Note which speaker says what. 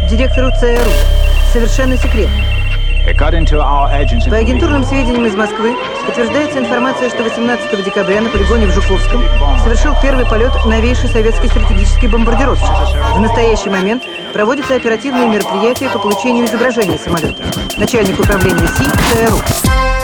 Speaker 1: директору ЦРУ. Совершенно секретно. По агентурным сведениям из Москвы подтверждается информация, что 18 декабря на полигоне в Жуковском совершил первый полет новейший советский стратегический бомбардировщик. В настоящий момент проводятся оперативные мероприятия по получению изображений самолета. Начальник управления СИ ЦРУ.